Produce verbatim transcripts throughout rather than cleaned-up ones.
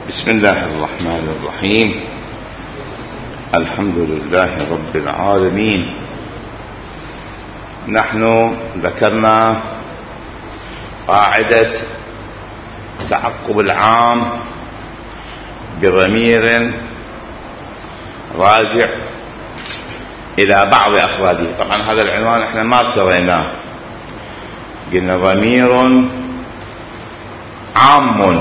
بسم الله الرحمن الرحيم. الحمد لله رب العالمين. نحن ذكرنا قاعدة تعقب العام بضمير راجع إلى بعض أفراده. طبعا هذا العنوان احنا ما ابتغيناه، قلنا ضمير عام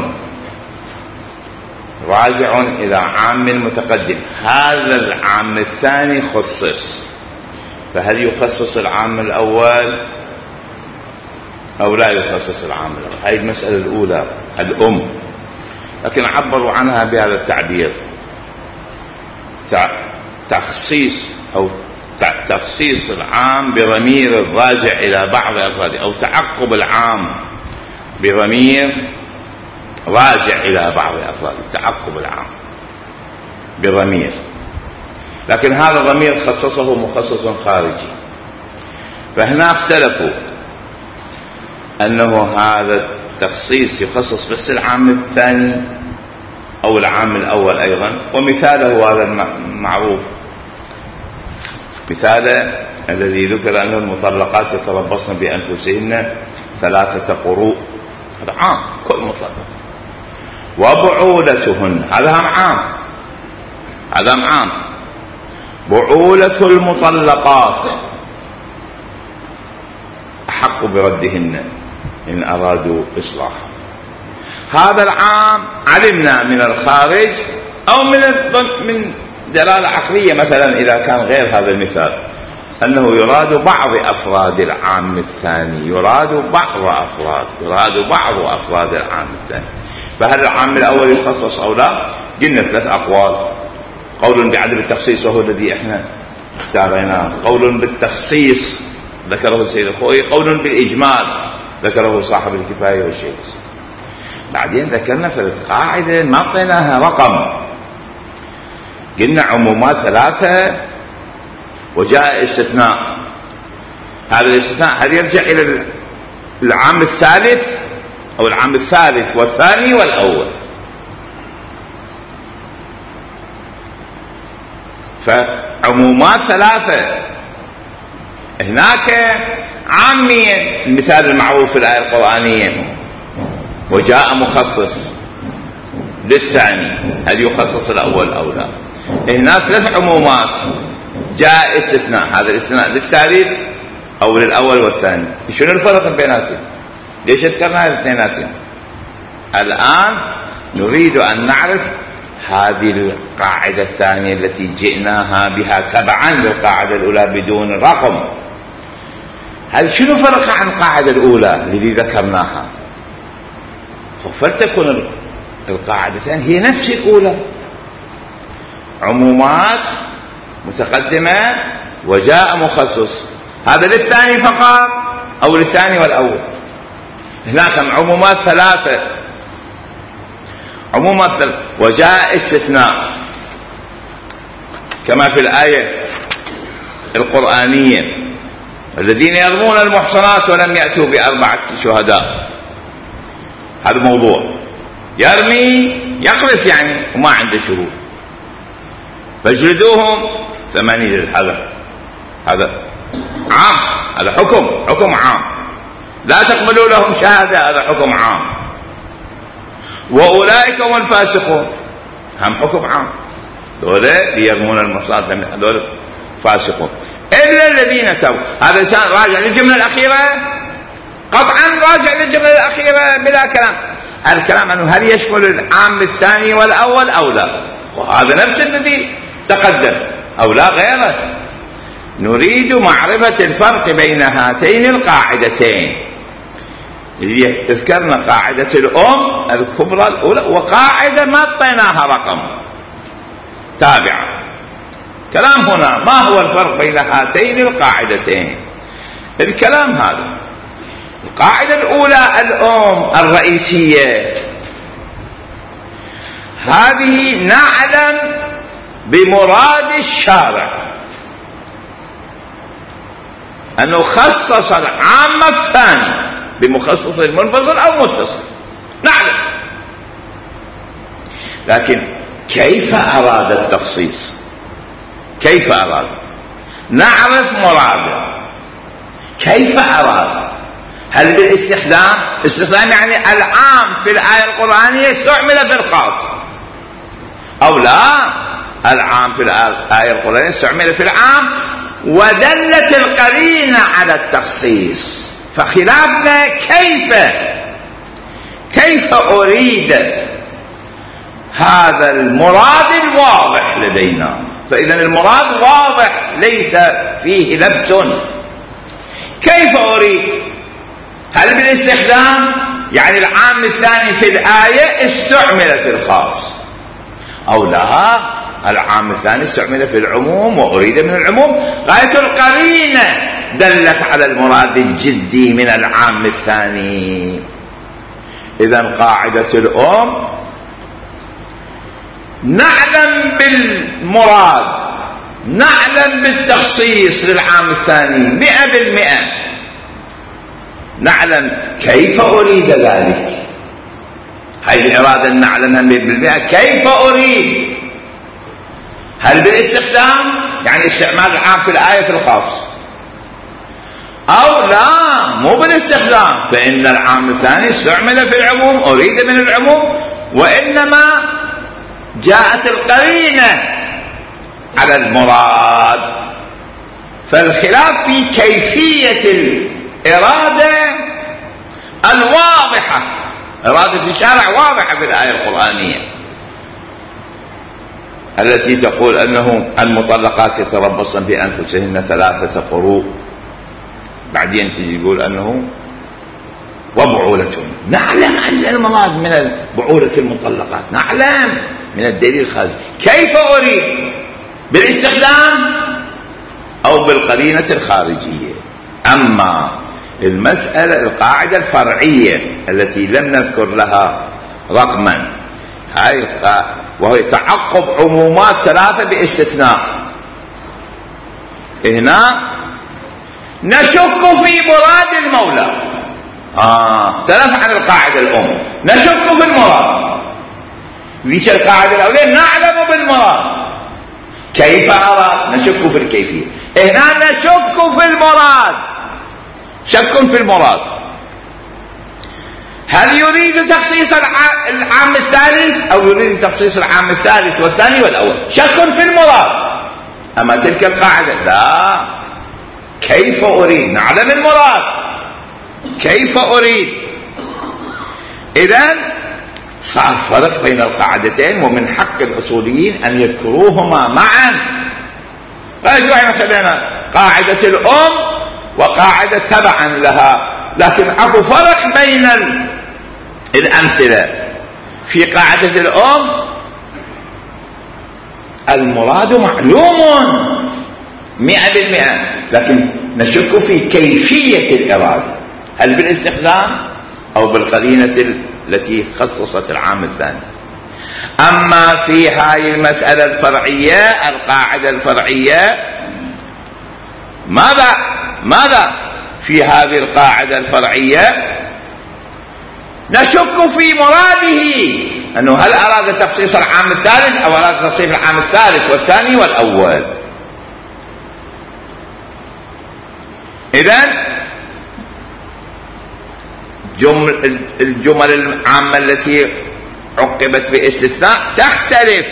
راجع إلى عام متقدم. هذا العام الثاني خصص، فهل يخصص العام الأول أو لا يخصص العام الأول؟ هذه المسألة الأولى الأم، لكن عبروا عنها بهذا التعبير: تخصيص أو تخصيص العام بضمير راجع إلى بعض أفراده، أو تعقب العام بضمير راجع إلى بعض أفراده. تعقب العام بضمير، لكن هذا الضمير خصصه مخصص خارجي، فهنا اختلفوا أنه هذا التخصيص يخصص بس العام الثاني أو العام الأول أيضا. ومثاله هذا المعروف، مثال الذي ذكر أنه المطلقات يتربصن بأنفسهن ثلاثة قروء، هذا عام كل مطلقات. وبعولتهن هذا هم عام، هذا عام. بعولة المطلقات أحق بردهن إن أرادوا إصلاحا. هذا العام علمنا من الخارج أو من من دلالة عقلية، مثلا إذا كان غير هذا المثال أنه يراد بعض أفراد العام الثاني، يراد بعض أفراد يراد بعض أفراد العام الثاني. فهل العام الأول يخصص أو لا؟ قلنا ثلاث أقوال: قول بعدم التخصيص وهو الذي احنا اختاريناه، قول بالتخصيص ذكره السيد الخوئي، قول بالإجمال ذكره صاحب الكفاية والشيخ. بعدين ذكرنا في القاعدة ما أعطيناها رقم، قلنا عمومات ثلاثة وجاء استثناء. هذا الاستثناء هل يرجع إلى العام الثالث أو العام الثالث والثاني والأول؟ فعمومات ثلاثة هناك عامية، المثال المعروف في الآية القرآنية: وجاء مخصص للثاني، هل يخصص الأول أو لا؟ هنا ثلاث عمومات، جاء استثناء، هذا الاستثناء للثالث أو للأول والثاني. شنو الفرق بيناتهم؟ ليش ذكرنا الاثنيناتهم؟ الآن نريد أن نعرف هذه القاعدة الثانية التي جئناها بها تبعا للقاعدة الأولى بدون رقم. هل شنو فرق عن القاعدة الأولى التي ذكرناها؟ فلتكن القاعدة الثانية هي نفس الأولى، عمومات متقدمة وجاء مخصص. هذا للثاني فقط أو للثاني والأول؟ هناك عمومات ثلاثة، عمومات ثلاثة وجاء استثناء كما في الآية القرآنية: الذين يرمون المحصنات ولم يأتوا بأربعة شهداء. هذا موضوع، يرمي يقذف يعني وما عنده شهود، فاجلدوهم ثمانية جلد. هذا هذا عام، هذا حكم حكم عام. لا تقبلوا لهم شهادة، هذا حكم عام. وأولئك هم الفاسقون، هم حكم عام. دولة ليرمون المحصنات دولة فاسقون إلا الذين تابوا. هذا راجع للجملة الأخيرة، قطعا راجع للجملة الأخيرة بلا كلام. الكلام أنه هل يشمل العام الثاني والأول أو لا؟ وهذا نفس الذي تقدم أو لا غيره. نريد معرفة الفرق بين هاتين القاعدتين. ذكرنا قاعدة الأم الكبرى الأولى، وقاعدة ما اعطيناها رقم تابعة. كلام هنا: ما هو الفرق بين هاتين القاعدتين؟ الكلام هذا: القاعدة الأولى الأم الرئيسية، هذه نعلم بمراد الشارع أنه خصص العام الثاني بمخصص منفصل أو متصل، نعلم. لكن كيف أراد التخصيص؟ كيف أراد؟ نعرف مراده، كيف أراد؟ هل بالاستخدام؟ استخدام يعني العام في الآية القرآنية استعمل في الخاص، أو لا، العام في الآية القرآنية استعمل في العام ودلت القرينة على التخصيص. فخلافنا كيف كيف أريد هذا المراد الواضح لدينا. فإذا المراد واضح ليس فيه لبس. كيف أريد؟ هل بالاستخدام يعني العام الثاني في الآية استعمل في الخاص، أو لا، العام الثاني استعمل في العموم وأريد من العموم. غاية القرينة دلت على المراد الجدي من العام الثاني. إذن قاعدة الأم نعلم بالمراد، نعلم بالتخصيص للعام الثاني مئة بالمئة، نعلم كيف أريد ذلك. هذه الإرادة نعلمها مئة بالمئة. كيف أريد؟ هل بالاستخدام يعني استعمال العام في الآية في الخاص، أو لا، مو بالاستخدام، فإن العام الثاني استعمل في العموم أريد من العموم، وإنما جاءت القرينة على المراد. فالخلاف في كيفية الإرادة الواضحة، إرادة الشارع واضحة في الآية القرآنية التي تقول أنه المطلقات يتربصن بأنفسهن ثلاثة قروء، بعدين تجي يقول أنه وبعولتهن. نعلم أن المراد من بعولة المطلقات، نعلم من الدليل الخارجي. كيف أريد؟ بالاستخدام أو بالقرينة الخارجية. أما المسألة القاعدة الفرعية التي لم نذكر لها رقما، هاي القاعدة وهي تعقب عمومات ثلاثة باستثناء. هنا نشك في مراد المولى، آه اختلف عن القاعدة الأم، نشك في المراد. ذيك القاعدة الأولى نعلم بالمراد، كيف أراد؟ نشك في الكيفية. هنا نشك في المراد، شك في المراد. هل يريد تخصيص العام الثالث أو يريد تخصيص العام الثالث والثاني والأول؟ شك في المراد. أما تلك القاعدة لا، كيف أريد؟ نعلم المراد، كيف أريد؟ إذن صار فرق بين القاعدتين، ومن حق الأصوليين أن يذكروهما معا. فأجوا مثلا قاعدة الأم وقاعدة تبعا لها، لكن أكو فرق بين الأمثلة. في قاعدة الأم المراد معلوم مئة بالمئة، لكن نشك في كيفية الإرادة، هل بالاستخدام أو بالقرينة التي خصصت العام الثاني. أما في هذه المسألة الفرعية، القاعدة الفرعية، ماذا ماذا في هذه القاعدة الفرعية؟ نشك في مراده، أنه هل أراد تخصيص العام الثالث أو أراد تخصيص العام الثالث والثاني والأول. إذن جمل الجمل العامة التي عقبت باستثناء تختلف،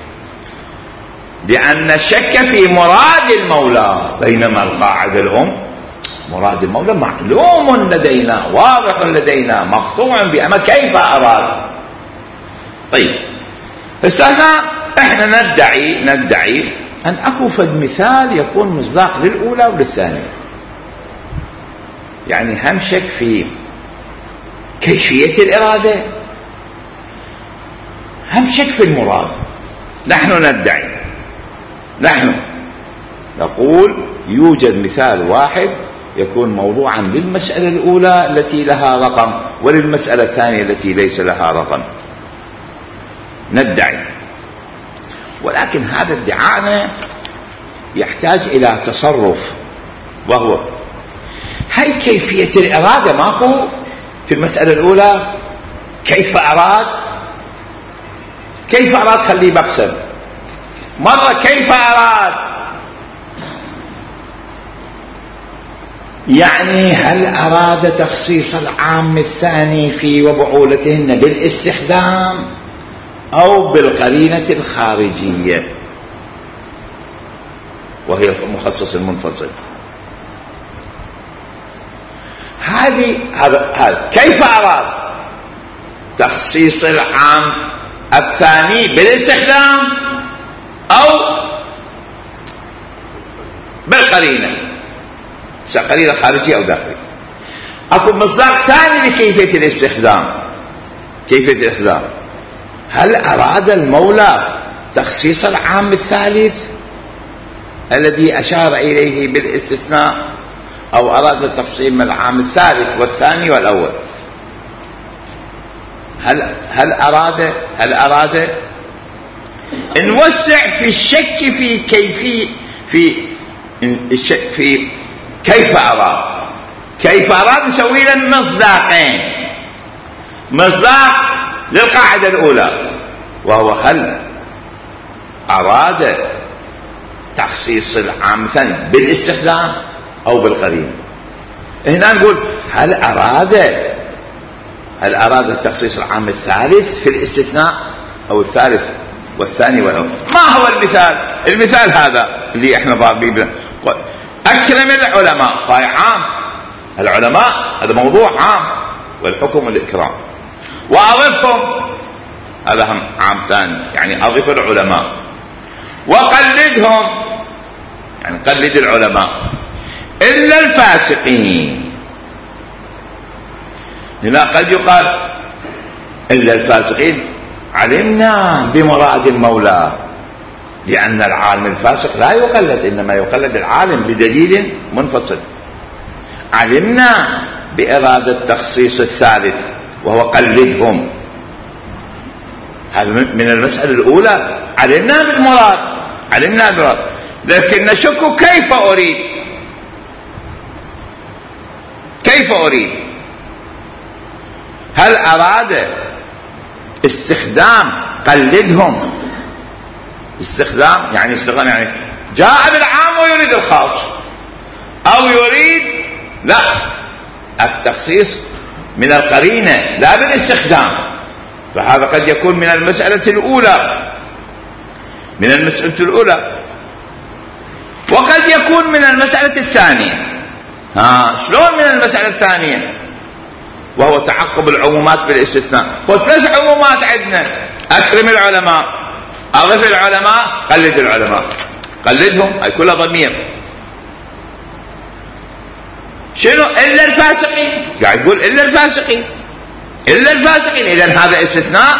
لأن الشك في مراد المولى، بينما القاعدة الأم مراد المولى معلوم لدينا، واضح لدينا، مقطوع به. أما كيف أراد؟ طيب هنا احنا ندعي ندعي أن أكو فد مثال يكون مصداق للأولى وللثانية، يعني هم شك في كيفية الإرادة، هم شك في المراد. نحن ندعي، نحن نقول يوجد مثال واحد يكون موضوعا للمسألة الأولى التي لها رقم وللمسألة الثانية التي ليس لها رقم، ندعي. ولكن هذا ادعاءنا يحتاج إلى تصرف، وهو هاي كيفية الإرادة ماكو في المسألة الأولى. كيف أراد؟ كيف أراد خليه بقسم، مرة كيف أراد، يعني هل أراد تخصيص العام الثاني في وبعولتهن بالاستخدام أو بالقرينة الخارجية وهي المخصص المنفصل. هذه هذا هذا كيف أراد تخصيص العام الثاني بالاستخدام أو بالقرينة، قرينة خارجية أو داخلية. أكو مصداق ثاني لكيفية الاستخدام. كيفية الاستخدام، هل أراد المولى تخصيص العام الثالث الذي أشار إليه بالاستثناء أو أراد تقسيم العام الثالث والثاني والأول؟ هل هل أراد هل أراد نوسع في الشك في كيفية في الشك في كيف أراد كيف أراد نسوي له مصداقين. مصداق للقاعدة الأولى وهو هل أراد تخصيص العام الثاني بالاستخدام أو بالقرينة. هنا نقول هل أراد هل أراد تخصيص العام الثالث في الاستثناء أو الثالث والثاني والأول. ما هو المثال؟ المثال هذا اللي احنا ضاربين أكرم العلماء، فهي عام. العلماء هذا موضوع عام والحكم الإكرام، وأضفهم هذا هم عام ثاني، يعني أضف العلماء وقلدهم، يعني قلد العلماء إلا الفاسقين. هنا قد يقال إلا الفاسقين علمنا بمراد المولى، لأن العالم الفاسق لا يقلد، إنما يقلد العالم بدليل منفصل. علمنا بإرادة تخصيص الثالث وهو قلدهم، هذا من المسألة الأولى. علمنا بالمراد علمنا بالمراد لكن نشك كيف أريد كيف أريد هل أراد استخدام قلدهم، استخدام يعني استخدام يعني جاء بالعام ويريد الخاص، أو يريد لا التخصيص من القرينة لا بالاستخدام. فهذا قد يكون من المسألة الأولى من المسألة الأولى وقد يكون من المسألة الثانية. ها شلون من المسألة الثانية؟ وهو تعقب العمومات بالاستثناء. وثلاث عمومات عندنا: أكرم العلماء، أضف العلماء، قلد العلماء. قلدهم أي كلها ضمير. شنو؟ إلا الفاسقين، قاعد يقول إلا الفاسقين إلا الفاسقين. إذن هذا استثناء،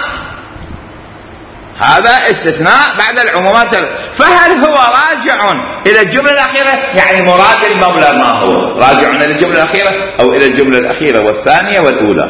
هذا استثناء بعد العمومات. فهل هو راجع إلى الجملة الأخيرة؟ يعني مراد المولى ما هو راجع إلى الجملة الأخيرة أو إلى الجملة الأخيرة والثانية والأولى؟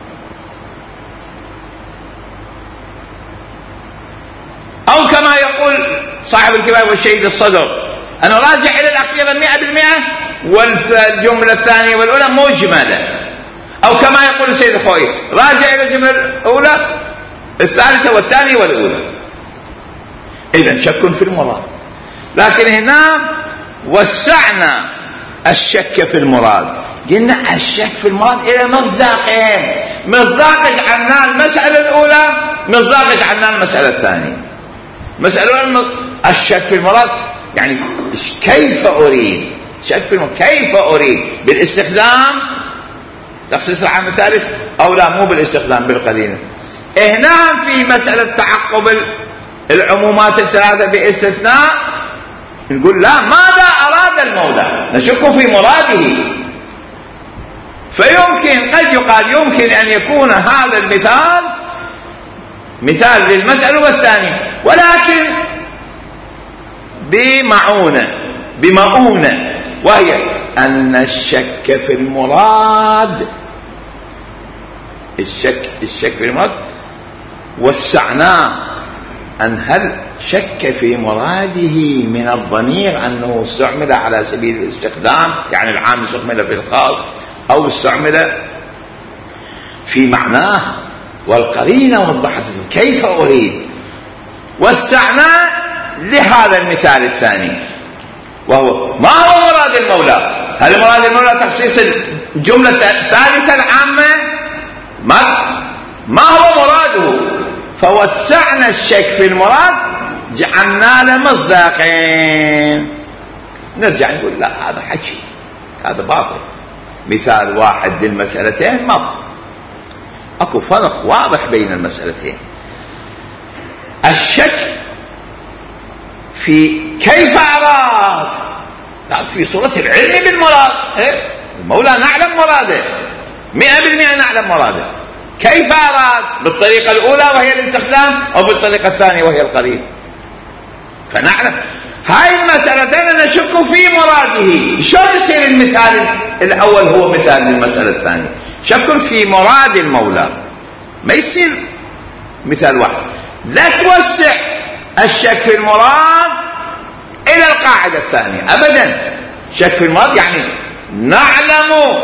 أو كما يقول صاحب الكتاب والشهيد الصدر أنه راجع إلى الأخيرة مئة بالمئة والجملة الثانية والأولى مجملة. أو كما يقول السيد الخوئي راجع إلى الجملة الأولى الثالثة والثانية والأولى. إذن شك في المراد. لكن هنا وسعنا الشك في المراد، قلنا الشك في المراد إلى مصداقين: مصداق جعلنا المسألة الأولى، مصداق جعلنا المسألة الثانية. مسألة الشك في المراد يعني كيف أريد شك في المراد كيف أريد بالاستخدام تخصيص العام الثالث أو لا مو بالاستخدام بالقرينة. هنا في مسألة تعقب العمومات الثلاثة باستثناء نقول لا، ماذا أراد المولى؟ نشك في مراده. فيمكن قد يقال يمكن أن يكون هذا المثال مثال للمسألة والثانية، ولكن بمعونة بمؤونة، وهي أن الشك في المراد الشك الشك في المراد وسعناه أن هل شك في مراده من الضمير أنه استعمل على سبيل الاستخدام، يعني العام استعمل في الخاص، أو استعمل في معناه، والقرينة وضحت كيف أريد. وسعنا لهذا المثال الثاني، وهو ما هو مراد المولى؟ هل مراد المولى تخصيص الجملة الثالثة العامة؟ ما ما هو مراده؟ فوسعنا الشك في المراد، جعلنا له مصداقين. نرجع نقول لا، هذا حكي، هذا باطل. مثال واحد للمسألتين ما اكو فرق واضح بين المسألتين. الشك في كيف أراد، في صورة العلم بالمراد. المولى نعلم مراده، مئة بالمئة نعلم مراده. كيف أراد؟ بالطريقة الأولى وهي الاستخدام، أو بالطريقة الثانية وهي القرين. فنعلم هاي المسألتين نشك في مراده. شو يصير المثال الأول هو مثال للمسألة الثانية؟ شك في مراد المولى، ما يصير مثال واحد. لا توسع الشك في المراد إلى القاعدة الثانية أبدا. شك في المراد يعني نعلم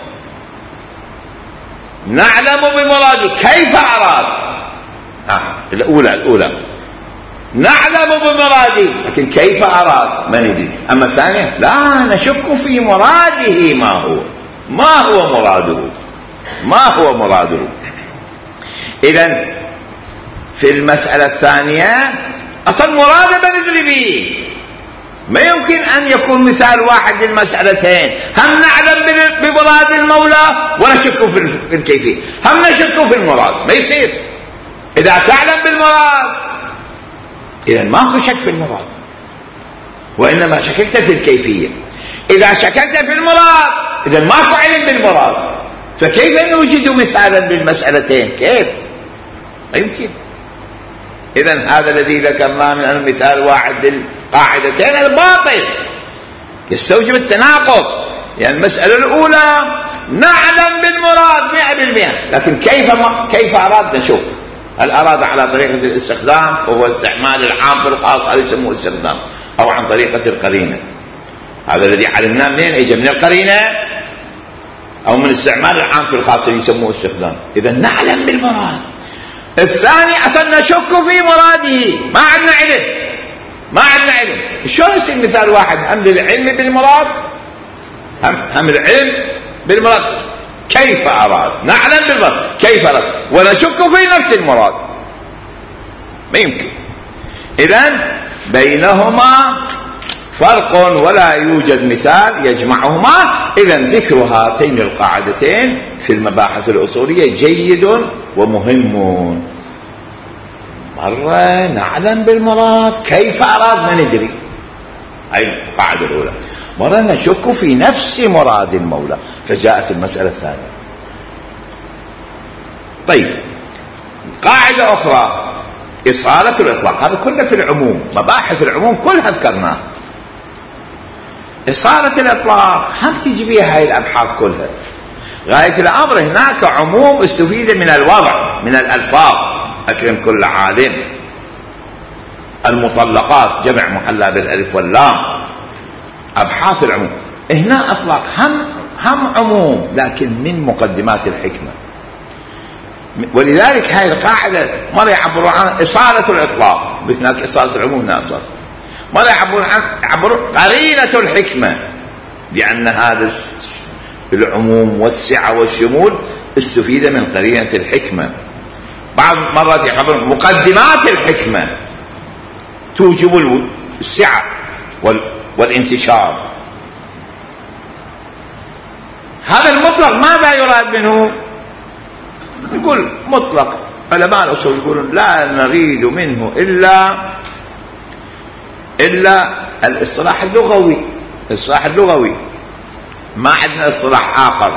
نعلم بمراده كيف أراد. آه. الأولى الأولى نعلم بمراده، لكن كيف أراد ما ندري. أما الثانية لا، نشك في مراده. ما هو ما هو مراده ما هو مراده إذن في المسألة الثانية أصلا مراده ما ندري به. ما يمكن أن يكون مثال واحد للمسألتين، هم نعلم بمراد المولى ونشك في الكيفية، هم نشك في المراد. ما يصير. إذا تعلم بالمراد إذن ما هو شك في المراد، وإنما شككت في الكيفية. إذا شككت في المراد إذن ما هو علم بالمراد، فكيف نوجد مثالا للمسألتين؟ كيف؟ ما يمكن. إذن هذا الذي ذكرناه من المثال واحد للقاعدتين الباطل، يستوجب التناقض. يعني المسألة الأولى نعلم بالمراد مئة بالمئة، لكن كيف ما كيف أراد نشوف. هل أراد على طريقة الاستخدام وهو استعمال العام في الخاص، هذا يسموه استخدام، أو عن طريقة القرينة؟ هذا الذي علمناه منين؟ إجا من القرينة أو من استعمال العام في الخاص يسموه استخدام. إذا نعلم بالمراد. الثاني أصلا نشك في مراده، ما عندنا علم ما عندنا علم. شلون يصير مثال واحد هم للعلم بالمراد، هم, هم العلم بالمراد كيف أراد، نعلم بالمراد كيف أراد ونشك في نفس المراد؟ ما يمكن. إذن بينهما فرق ولا يوجد مثال يجمعهما. إذن ذكر هاتين القاعدتين في المباحث الأصولية جيد ومهم. مرة نعلم بالمراد كيف أراد ما ندري، هاي القاعدة الأولى. مرة نشك في نفس مراد المولى، فجاءت المسألة الثانية. طيب، قاعدة أخرى إصالة الإطلاق. هذا كله في العموم، مباحث العموم كلها ذكرناها. إصالة الإطلاق هم تجي بها هاي الأبحاث كلها. غاية الأمر هناك عموم استفيد من الوضع، من الألفاظ. أكرم كل عالم. المطلقات جمع محلى بالألف واللام. أبحاث العموم هنا أطلق هم هم عموم، لكن من مقدمات الحكمة. ولذلك هاي القاعدة مرة يعبروا عن إصالة الإطلاق، هناك إصالة العموم، هنا إصالة. مرة يعبروا عن يعبروا قرينة الحكمة، لأن هذا العموم والسعة والشمول استفيد من قرينة الحكمة. بعض مرات يعبروا مقدمات الحكمة توجب السعة والانتشار. هذا المطلق ماذا يراد منه؟ يقول مطلق. علماء الأصول يقولون لا نريد منه إلا إلا الاصطلاح اللغوي. الاصطلاح اللغوي، ما عندنا اصطلاح آخر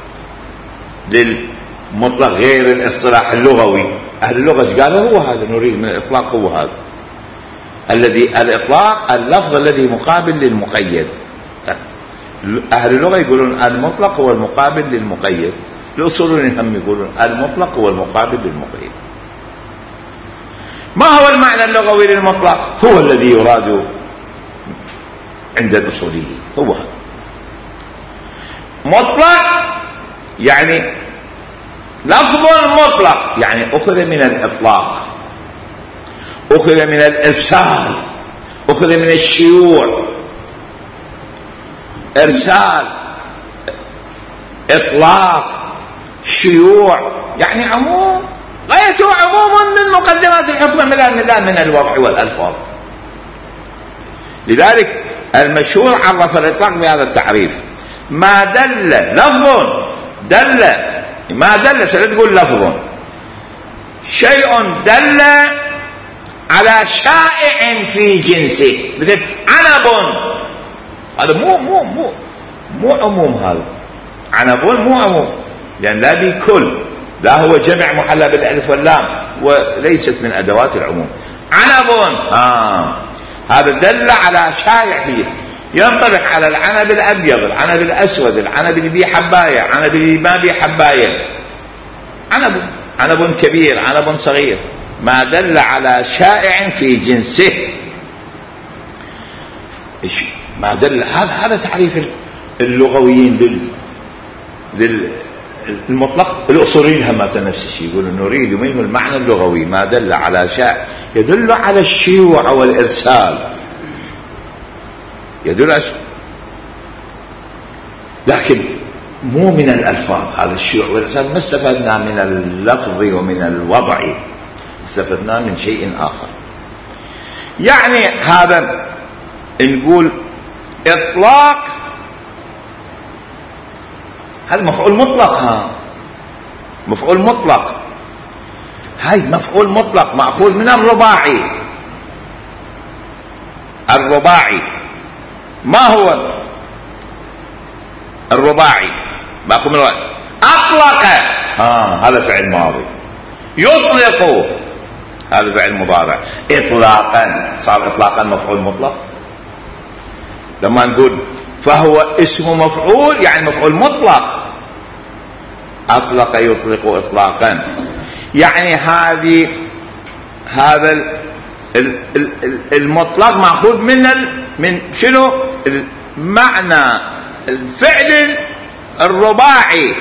للمطلق غير الاصطلاح اللغوي. أهل اللغة قالوا هو هذا نريد من الإطلاق، هو هذا الذي الإطلاق اللفظ الذي مقابل للمقيد. أهل اللغة يقولون المطلق هو المقابل للمقيد، الأصوليين هم يقولون المطلق هو المقابل للمقيد. ما هو المعنى اللغوي للمطلق؟ هو الذي يراد عند الأصوليين، هو هذا. مطلق يعني لفظ مطلق، يعني أخذ من الإطلاق. أخذ من الإرسال، أخذ من الشيوع. إرسال، إطلاق، شيوع، يعني عموم، غايته عموم من مقدمات الحكم لا من الوضع والألفاظ. لذلك المشهور عرف الإطلاق بهذا التعريف: ما دل لفظ دل ما دل سنقول لفظ شيء دل على شائع في جنسه، مثل عنب، هذا مو مو مو مو عموم، هذا عنب مو عموم، لأن لا بكل، لا هو جمع محلى بالألف واللام وليست من أدوات العموم. عنب آه هذا دل على شائع فيه، ينطبق على العنب الأبيض، العنب الأسود، العنب اللي بيه حباية، العنب اللي ما بيه حباية. عنب، عنب كبير، عنب صغير، ما دل على شائع في جنسه. ما دل، هذا هذا تعريف اللغويين لل للمطلق. الأصوليين هم نفس الشيء، يقولون نريد منه المعنى اللغوي، ما دل على شائع يدل على الشيوع والإرسال، يدل على، لكن مو من الألفاظ. هذا الشيوع والإرسال ما استفدنا من اللفظ ومن الوضع، استفدنا من شيء آخر. يعني هذا نقول إطلاق، هذا مفعول مطلق، ها مفعول مطلق، هاي مفعول مطلق مأخوذ من الرباعي. الرباعي ما هو الرباعي؟ مأخوذ من الرباعي. أطلق، آه هذا فعل ماضي. يطلق، هذا فعل مضارع. إطلاقا، صار إطلاقا مفعول مطلق. لما نقول فهو اسم مفعول يعني مفعول مطلق. أطلق يطلق إطلاقا، يعني هذه هذا المطلق مأخوذ من من شنو؟ المعنى الفعل الرباعي.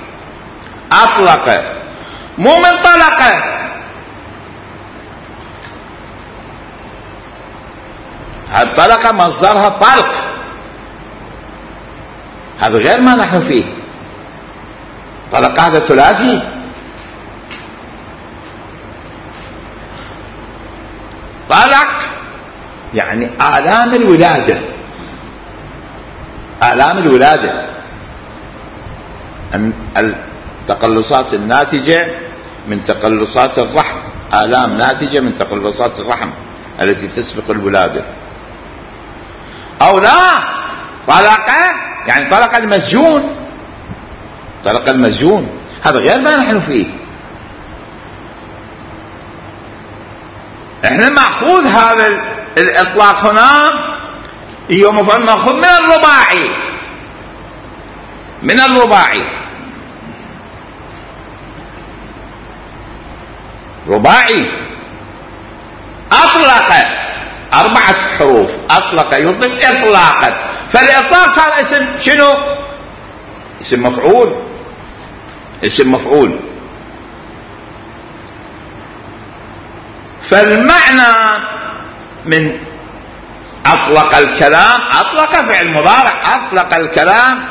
أطلق مو من طلق. الطلقة مصدرها طلق، هذا غير ما نحن فيه. طلق هذا ثلاثي. طلق يعني آلام الولادة، آلام الولادة، التقلصات الناتجة من تقلصات الرحم، آلام ناتجة من تقلصات الرحم التي تسبق الولادة. أو لا، طلق يعني طلق المسجون، طلق المسجون، هذا غير ما نحن فيه. احنا مأخوذ هذا الإطلاق هنا يوم فعل مأخوذ من الرباعي، من الرباعي. رباعي أطلق، أربعة حروف، أطلق يطلق إطلاقا. فالإطلاق صار اسم شنو؟ اسم مفعول، اسم مفعول. فالمعنى من أطلق الكلام، أطلق فعل مضارع، أطلق الكلام،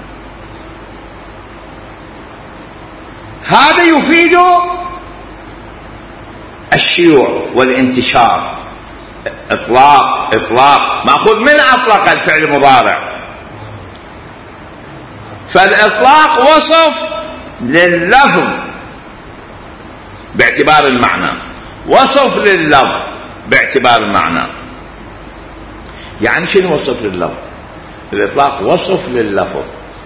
هذا يفيد الشيوع والانتشار. إطلاق، إطلاق مأخوذ من أطلق الفعل المضارع. فالإطلاق وصف لللفظ باعتبار المعنى، وصف لللفظ باعتبار المعنى. يعني شنو وصف لللفظ؟ الإطلاق وصف لللفظ،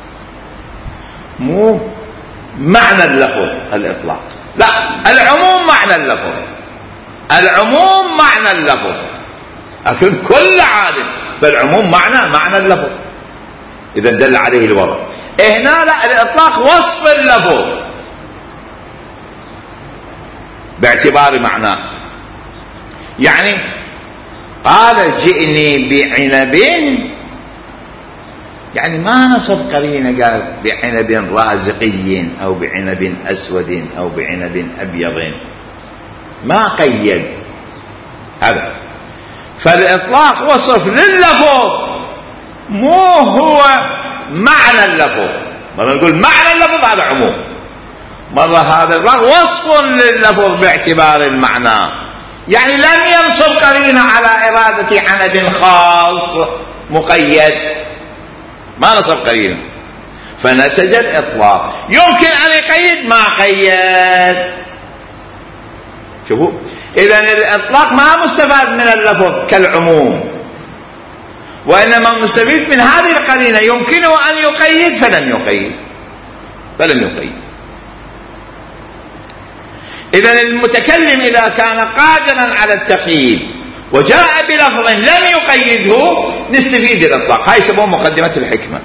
مو معنى اللفظ الإطلاق، لا، العموم معنى اللفظ، العموم معنى اللفظ، لكن كل عالم فالعموم معنى معنى اللفظ إذا دل عليه الوضع. هنا لا، الإطلاق وصف اللفظ باعتبار معناه. يعني قال جئني بعنب، يعني ما نصب قرينة قال بعنب رازقي أو بعنب أسود أو بعنب أبيض، ما قيد، هذا. فالإطلاق وصف لللفظ مو هو معنى اللفظ. مرة نقول معنى اللفظ هذا عموم، مرة هذا وصف لللفظ باعتبار المعنى، يعني لم ينصب قرينة على إرادة عنب خاص مقيد، ما نصب قرينة، فنتج الإطلاق. يمكن أن يقيد ما قيد. شوفوا، إذن الإطلاق ما مستفاد من اللفظ كالعموم، وإنما مستفيد من هذه القرينة، يمكنه أن يقيد فلم يقيد فلم يقيد. إذن المتكلم إذا كان قادرا على التقييد وجاء بلفظ لم يقيده نستفيد الإطلاق. هاي يسموه مقدمة الحكمة.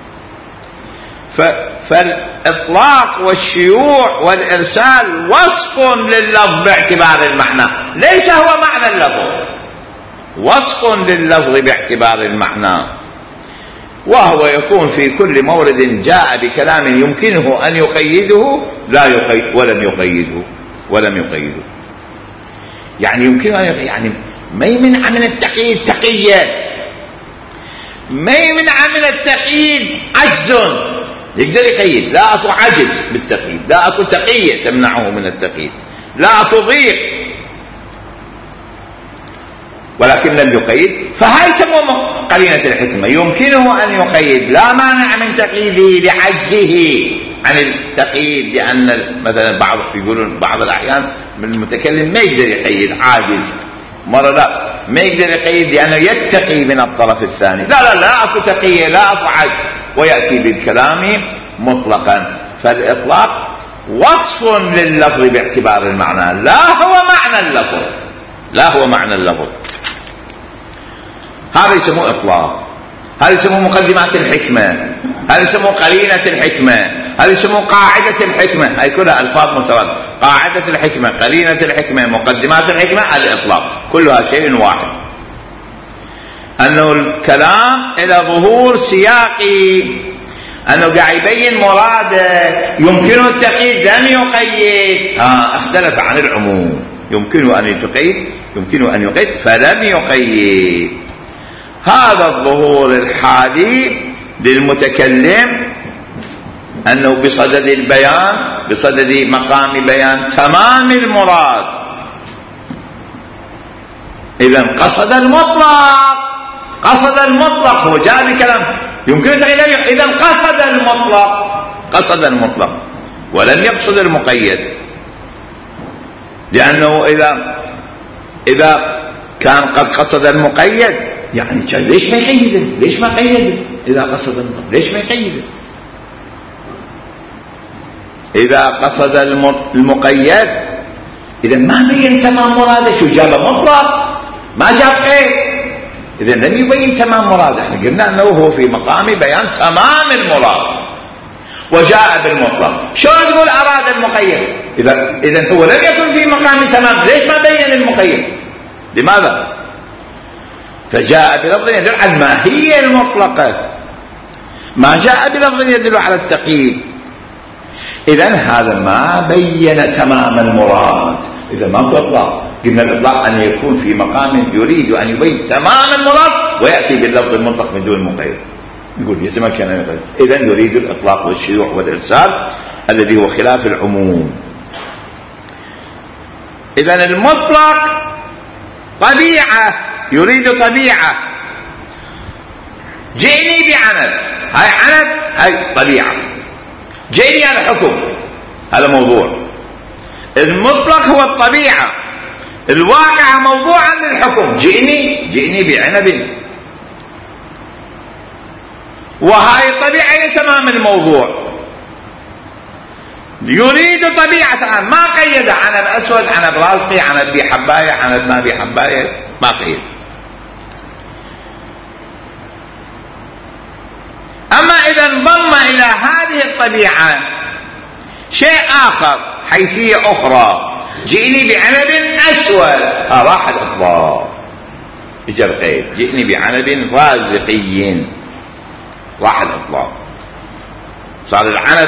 فالإطلاق والشيوع والإرسال وصف لللفظ باعتبار المعنى، ليس هو معنى اللفظ، وصف لللفظ باعتبار المعنى، وهو يكون في كل مورد جاء بكلام يمكنه أن يقيده لا يقيد ولم يقيده ولم يقيده يعني يمكنه أن يقيد، يعني ما يمنع من التقييد تقية، ما يمنع من التقييد عجز، يقدر يقيد. لا أكو عجز بالتقييد، لا أكو تقية تمنعه من التقييد، لا أكو ضيق، ولكن لم يقيد. فهاي يسموه قرينة الحكمة، يمكنه أن يقيد، لا مانع من تقييده لعجزه عن التقييد، لأن مثلا بعض يقولون بعض الأحيان من المتكلم ما يقدر يقيد، عاجز، مرة لا ما يقدر يقيد لأنه يتقي من الطرف الثاني. لا لا لا أكو تقية، لا أكو عجز، ويأتي بالكلام مطلقا. فالإطلاق وصف لللفظ باعتبار المعنى، لا هو معنى اللفظ، لا هو معنى اللفظ. هذا يسموه إطلاق، هذا يسموه مقدمات الحكمة، هذا يسموه قرينة الحكمة، هذا يسموه قاعدة الحكمة. هاي كلها ألفاظ متوازنة. قاعدة الحكمة، قرينة الحكمة، مقدمات الحكمة، الإطلاق، كلها شيء واحد. أنه الكلام إلى ظهور سياقي، أنه قاعد يبين مراده، يمكنه التقييد لم يقيد، ها اختلف عن العموم، يمكنه أن يقيد يمكنه أن يقيد فلم يقيد. هذا الظهور الحادي للمتكلم أنه بصدد البيان، بصدد مقام بيان تمام المراد. إذن قصد المطلق، قصد المطلق، هو جاء بكلام يمكن أن يقيد، إذن قصد المطلق، قصد المطلق ولم يقصد المقيد. لأنه إذا إذا كان قد قصد المقيد يعني ليش ما يقيده؟ ليش ما قيده؟ إذا قصد المطلق ليش ما يقيده؟ إذا قصد المقيد إذا ما بين تمام مراده. شو جاب مطلق ما جاب قيد، إذا لم يبين تمام مراده. احنا قلنا أنه هو في مقام بيان تمام المراد وجاء بالمطلق. شو تقول أراد المقيد؟ إذا إذا هو لم يكن في مقام تمام، ليش ما بين المقيد؟ لماذا؟ فجاء بلفظ يدل على الماهية المطلقة، ما جاء بلفظ يدل على التقييد. إذن هذا ما بين تمام المراد. إذا ما هو إطلاق. قلنا الإطلاق أن يكون في مقام يريد أن يبين تمام المراد ويأتي باللفظ المطلق من دون مقيد، يقول يتمكن أن يقيد. إذن يريد الإطلاق والشيوع والإرسال الذي هو خلاف العموم. إذن المطلق طبيعة، يريد طبيعة. جئني بعنب، هاي عنب، هاي طبيعة. جئني على حكم، هذا موضوع. المطلق هو الطبيعة، الواقع موضوعا للحكم. جئني جئني بعنب، وهاي الطبيعة هي تمام الموضوع. يريد طبيعة، ما قيد عنب أسود، عنب راسخي، عنب بحباية، عنب ما بحباية، ما قيد. أما إذا انضم إلى هذه الطبيعة شيء آخر، حيثية أخرى، جئني بعنب أسود، راح الإطلاق، إجا القيد. جئني بعنب رازقي، راح الإطلاق، صار العنب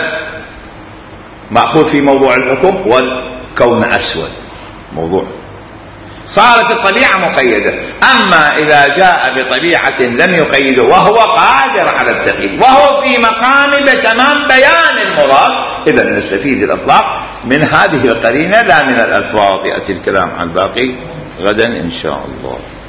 مأخوذ في موضوع الحكم والكون أسود موضوع. صارت الطبيعة مقيدة. أما إذا جاء بطبيعة لم يقيده وهو قادر على التقييد وهو في مقام بتمام بيان المراد، إذا نستفيد الإطلاق من هذه القرينة لا من الألفاظ. يأتي الكلام عن الباقي غدا إن شاء الله.